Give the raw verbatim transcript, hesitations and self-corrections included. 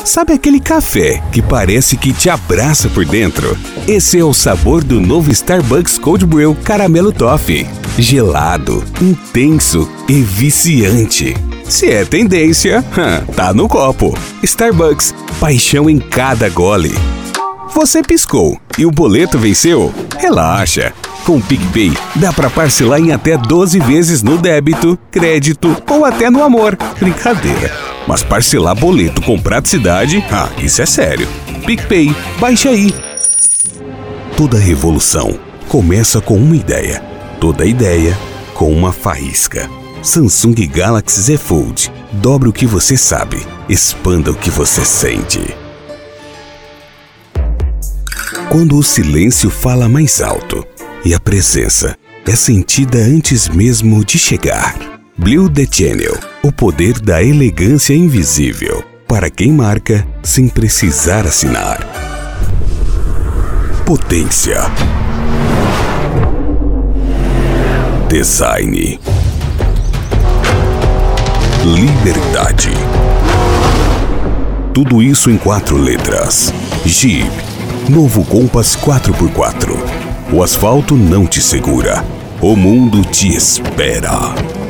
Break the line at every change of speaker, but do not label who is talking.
Sabe aquele café que parece que te abraça por dentro? Esse é o sabor do novo Starbucks Cold Brew Caramelo Toffee. Gelado, intenso e viciante. Se é tendência, tá no copo. Starbucks, paixão em cada gole. Você piscou e o boleto venceu? Relaxa! Com o PicPay, dá pra parcelar em até doze vezes no débito, crédito ou até no amor. Brincadeira. Mas parcelar boleto com praticidade, ah, isso é sério. PicPay, baixe aí. Toda revolução começa com uma ideia. Toda ideia com uma faísca. Samsung Galaxy Z Fold. Dobre o que você sabe. Expanda o que você sente. Quando o silêncio fala mais alto e a presença é sentida antes mesmo de chegar. Blue The Channel, o poder da elegância invisível, para quem marca sem precisar assinar. Potência. Design. Liberdade. Tudo isso em quatro letras. Jeep. Novo Compass quatro por quatro. O asfalto não te segura. O mundo te espera.